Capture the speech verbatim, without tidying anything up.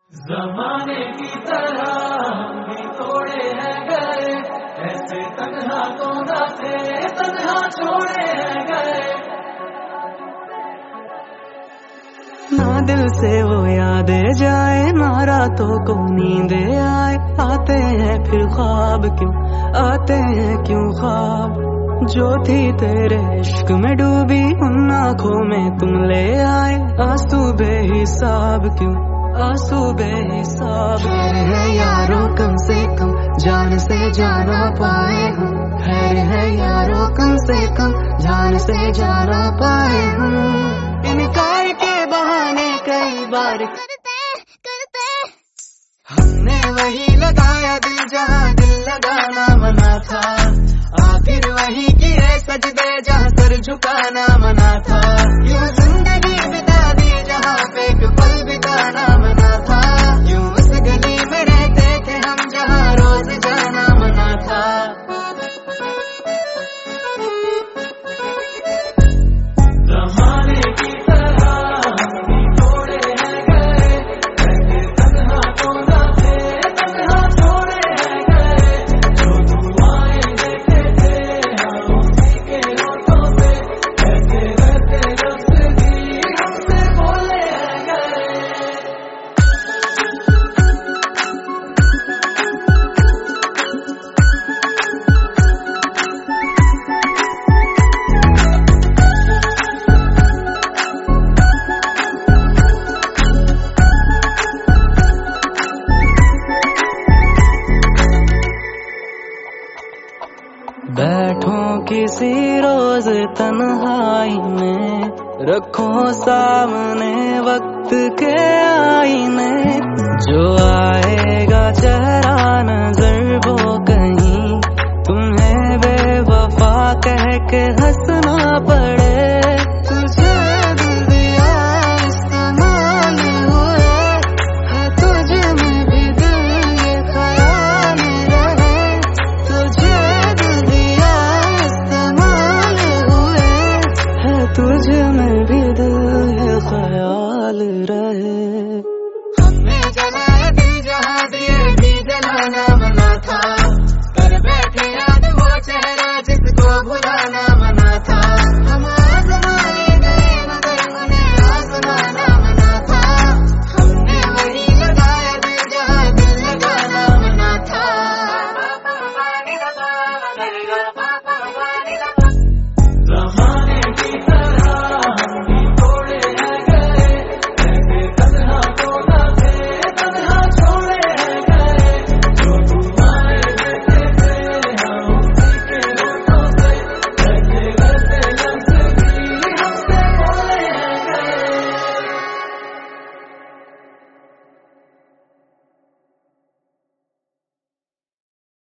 जमाने की तरह हम भी तोड़े हैं गए, ऐसे तन्हा तो न थे, तन्हा छोड़े हैं गए। ना दिल से वो यादें जाए, ना रातों को नींदे आए। आते हैं फिर ख्वाब क्यों, आते हैं क्यों ख्वाब। जो थी तेरे इश्क में डूबी, उन आँखों में तुम ले आए। आंसू बेहिसाब क्यों, आंसू बेहिसाब। है यारों कम से कम जान से जाना पाए हम, खैर है यारों कम से कम जान से जाना पाए हम। इनकार के बहाने कई बार करते करते हमने वही लगाया दिल जहाँ दिल लगाना मना था। आखिर वही किए सजदे जहाँ सर झुकाना मना था। यूं जिंदगी बिता दी जहाँ पे एक पल बिताना मना था। यूं उस गली में रहते थे हम जहाँ रोज जाना मना था। जमाने की तरह हम भी तोड़े हैं गए, ऐसे तन्हा तो न थे, तन्हा छोड़े हैं गए। जो दुआएं देते थे हम उसी के होठों पे, ऐसे वैसे लफ्ज़ भी हमसे बोले हैं गए। बैठो किसी रोज तन्हाई में, रखो सामने वक्त के आईने। जो